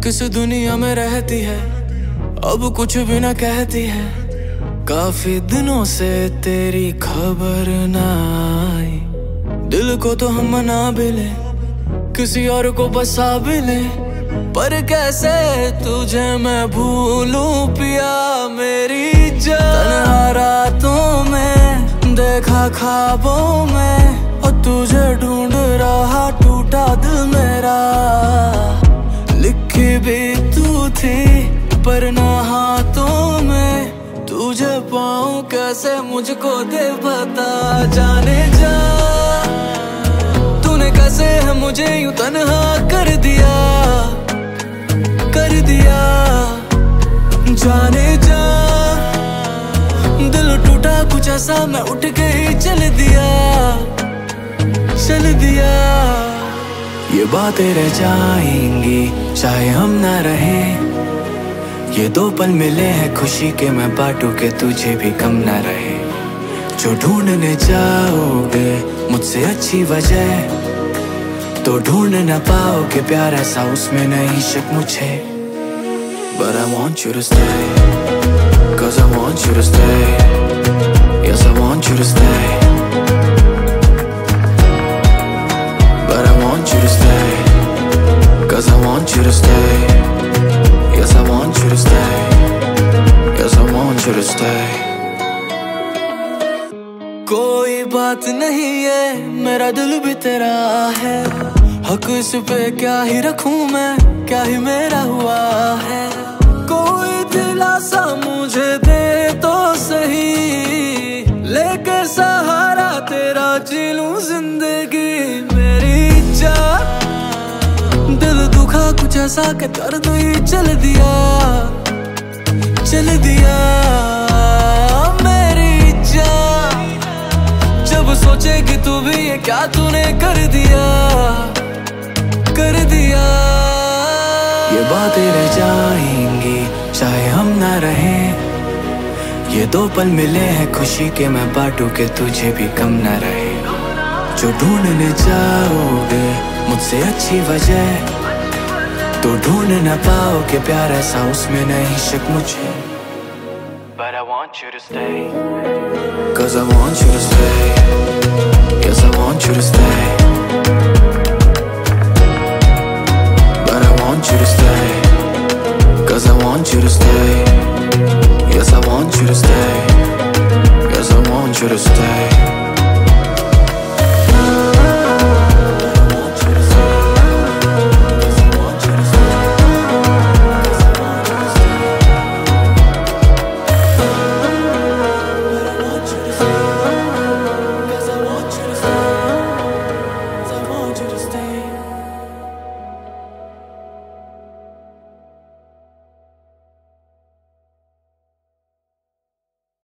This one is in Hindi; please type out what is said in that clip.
किस दुनिया में रहती है, अब कुछ भी न कहती है। काफी दिनों से तेरी खबर ना आई, दिल को तो हम मना भी ले, किसी और को बसा भी ले, पर कैसे तुझे मैं भूलूं पिया मेरी जान। तन्हा रातों में देखा ख्वाबों में, और तुझे ढूंढ रहा टूटा दिल मेरा। लिखी भी तू थी पर ना हाथों में, तुझे पाऊं कैसे मुझको दे बता। जाने जा तूने कैसे है मुझे यूं तन्हा कर दिया, कर दिया। जाने जा दिल टूटा कुछ ऐसा, मैं उठ के ही चल दिया, चल दिया। ये बातें रह जाएंगी चाहे हम ना रहे, ये दो पल मिले हैं खुशी के, मैं बांटू के तुझे भी कम ना रहे। जो ढूंढने जाओगे मुझसे अच्छी वजह, तो ढूंढ ना पाओगे प्यार ऐसा, उसमें नहीं शक मुझे। But I want you to stay, 'cause I want you to stay. Yes, I want you to stay. But I want you to stay, 'cause I want you to stay. Yes, I want you to stay. Yes, I want you to stay. कोई बात नहीं है, मेरा दिल भी तेरा है, हक इस पे क्या ही रखूं मैं, क्या ही मेरा हुआ है। कोई दिलासा मुझे दे तो सही, लेके सहारा तेरा जी लूं जिंदगी मेरी जान। दिल दुखा कुछ ऐसा के दर्द ही चल दिया, चल दिया मेरी जान। जब सोचेगी तू भी ये क्या तूने कर दिया, कर दिया। ये बातें रह जाएंगी चाहे हम ना रहे, ये दो पल मिले हैं खुशी के, मैं बांटू के तुझे भी कम ना रहे। जो ढूंढने जाओगे मुझसे अच्छी वजह, तो ढूंढ ना पाओगे प्यार ऐसा, उसमें नहीं शक मुझे। But I want you to stay, 'cause I want you to stay. Yes, I want you to stay. But I want you to stay, 'cause I want you to stay. Yes, I want you to stay.